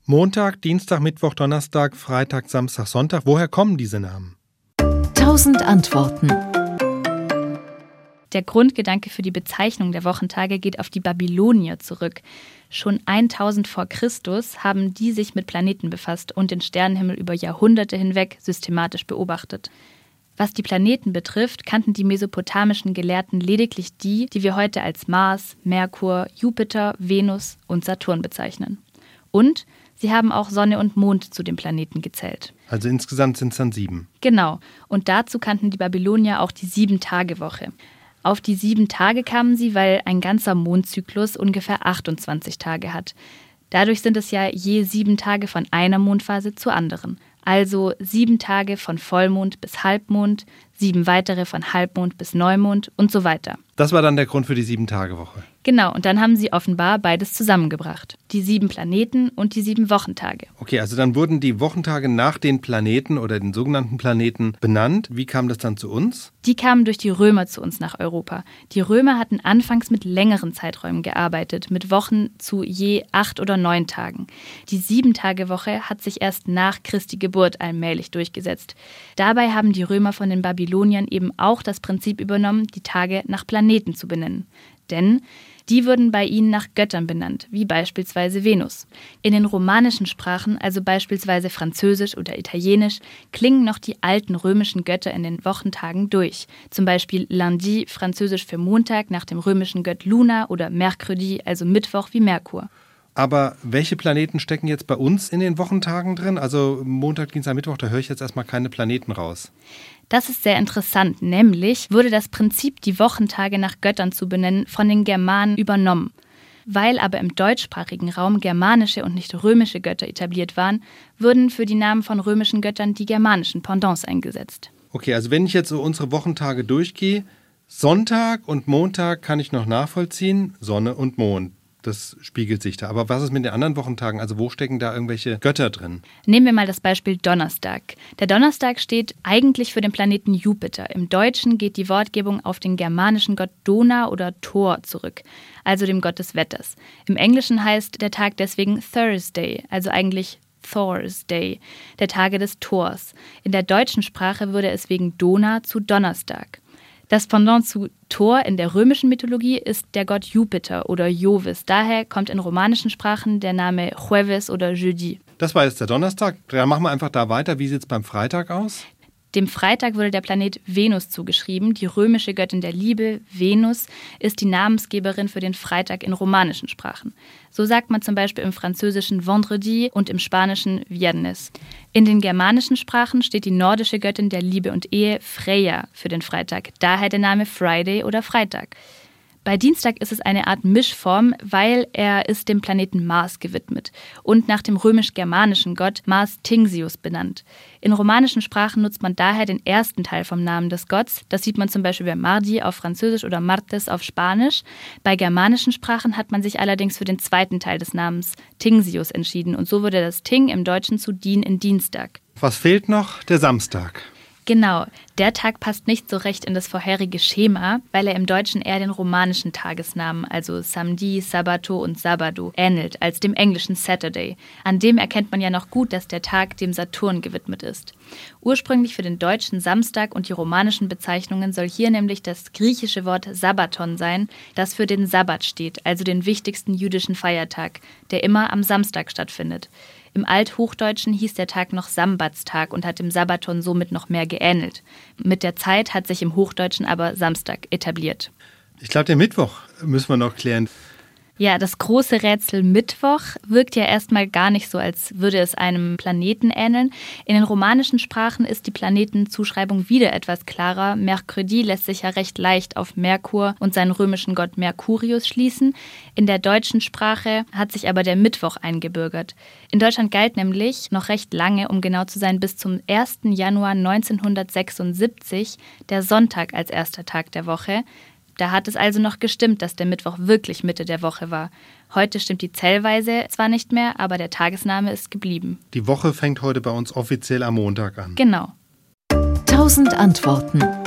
Montag, Dienstag, Mittwoch, Donnerstag, Freitag, Samstag, Sonntag. Woher kommen diese Namen? 1000 Antworten. Der Grundgedanke für die Bezeichnung der Wochentage geht auf die Babylonier zurück. Schon 1000 vor Christus haben die sich mit Planeten befasst und den Sternenhimmel über Jahrhunderte hinweg systematisch beobachtet. Was die Planeten betrifft, kannten die mesopotamischen Gelehrten lediglich die wir heute als Mars, Merkur, Jupiter, Venus und Saturn bezeichnen. Und sie haben auch Sonne und Mond zu den Planeten gezählt. Also insgesamt sind es dann 7. Genau. Und dazu kannten die Babylonier auch die 7-Tage-Woche. Auf die 7 Tage kamen sie, weil ein ganzer Mondzyklus ungefähr 28 Tage hat. Dadurch sind es ja je 7 Tage von einer Mondphase zur anderen. Also 7 Tage von Vollmond bis Halbmond, 7 weitere von Halbmond bis Neumond und so weiter. Das war dann der Grund für die 7-Tage-Woche. Genau, und dann haben sie offenbar beides zusammengebracht. Die 7 Planeten und die 7 Wochentage. Okay, also dann wurden die Wochentage nach den Planeten oder den sogenannten Planeten benannt. Wie kam das dann zu uns? Die kamen durch die Römer zu uns nach Europa. Die Römer hatten anfangs mit längeren Zeiträumen gearbeitet, mit Wochen zu je 8 oder 9 Tagen. Die 7-Tage-Woche hat sich erst nach Christi Geburt allmählich durchgesetzt. Dabei haben die Römer von den Babyloniern eben auch das Prinzip übernommen, die Tage nach Planeten zu benennen. Denn die wurden bei ihnen nach Göttern benannt, wie beispielsweise Venus. In den romanischen Sprachen, also beispielsweise Französisch oder Italienisch, klingen noch die alten römischen Götter in den Wochentagen durch. Zum Beispiel Lundi, französisch für Montag, nach dem römischen Gott Luna, oder Mercredi, also Mittwoch wie Merkur. Aber welche Planeten stecken jetzt bei uns in den Wochentagen drin? Also Montag, Dienstag, Mittwoch, da höre ich jetzt erstmal keine Planeten raus. Das ist sehr interessant, nämlich wurde das Prinzip, die Wochentage nach Göttern zu benennen, von den Germanen übernommen. Weil aber im deutschsprachigen Raum germanische und nicht römische Götter etabliert waren, wurden für die Namen von römischen Göttern die germanischen Pendants eingesetzt. Okay, also wenn ich jetzt so unsere Wochentage durchgehe, Sonntag und Montag kann ich noch nachvollziehen, Sonne und Mond. Das spiegelt sich da. Aber was ist mit den anderen Wochentagen? Also wo stecken da irgendwelche Götter drin? Nehmen wir mal das Beispiel Donnerstag. Der Donnerstag steht eigentlich für den Planeten Jupiter. Im Deutschen geht die Wortgebung auf den germanischen Gott Donau oder Thor zurück, also dem Gott des Wetters. Im Englischen heißt der Tag deswegen Thursday, also eigentlich Thor's Day, der Tage des Thors. In der deutschen Sprache wurde es wegen Dona zu Donnerstag. Das Pendant zu Thor in der römischen Mythologie ist der Gott Jupiter oder Jovis. Daher kommt in romanischen Sprachen der Name Jueves oder Jeudi. Das war jetzt der Donnerstag. Dann machen wir einfach da weiter. Wie sieht es beim Freitag aus? Dem Freitag wurde der Planet Venus zugeschrieben. Die römische Göttin der Liebe, Venus, ist die Namensgeberin für den Freitag in romanischen Sprachen. So sagt man zum Beispiel im Französischen Vendredi und im Spanischen Viernes. In den germanischen Sprachen steht die nordische Göttin der Liebe und Ehe, Freya, für den Freitag. Daher der Name Friday oder Freitag. Bei Dienstag ist es eine Art Mischform, weil er ist dem Planeten Mars gewidmet und nach dem römisch-germanischen Gott Mars Tingsius benannt. In romanischen Sprachen nutzt man daher den ersten Teil vom Namen des Gotts. Das sieht man zum Beispiel bei Mardi auf Französisch oder Martes auf Spanisch. Bei germanischen Sprachen hat man sich allerdings für den zweiten Teil des Namens Tingsius entschieden und so wurde das Ting im Deutschen zu Dien in Dienstag. Was fehlt noch? Der Samstag. Genau, der Tag passt nicht so recht in das vorherige Schema, weil er im Deutschen eher den romanischen Tagesnamen, also Samedi, Sabato und Sabado, ähnelt als dem englischen Saturday. An dem erkennt man ja noch gut, dass der Tag dem Saturn gewidmet ist. Ursprünglich für den deutschen Samstag und die romanischen Bezeichnungen soll hier nämlich das griechische Wort Sabaton sein, das für den Sabbat steht, also den wichtigsten jüdischen Feiertag, der immer am Samstag stattfindet. Im Althochdeutschen hieß der Tag noch Sambatstag und hat dem Sabaton somit noch mehr geähnelt. Mit der Zeit hat sich im Hochdeutschen aber Samstag etabliert. Ich glaube, den Mittwoch müssen wir noch klären. Ja, das große Rätsel Mittwoch wirkt ja erstmal gar nicht so, als würde es einem Planeten ähneln. In den romanischen Sprachen ist die Planetenzuschreibung wieder etwas klarer. Mercredi lässt sich ja recht leicht auf Merkur und seinen römischen Gott Mercurius schließen. In der deutschen Sprache hat sich aber der Mittwoch eingebürgert. In Deutschland galt nämlich noch recht lange, um genau zu sein, bis zum 1. Januar 1976 der Sonntag als erster Tag der Woche. Da hat es also noch gestimmt, dass der Mittwoch wirklich Mitte der Woche war. Heute stimmt die Zählweise zwar nicht mehr, aber der Tagesname ist geblieben. Die Woche fängt heute bei uns offiziell am Montag an. Genau. 1000 Antworten.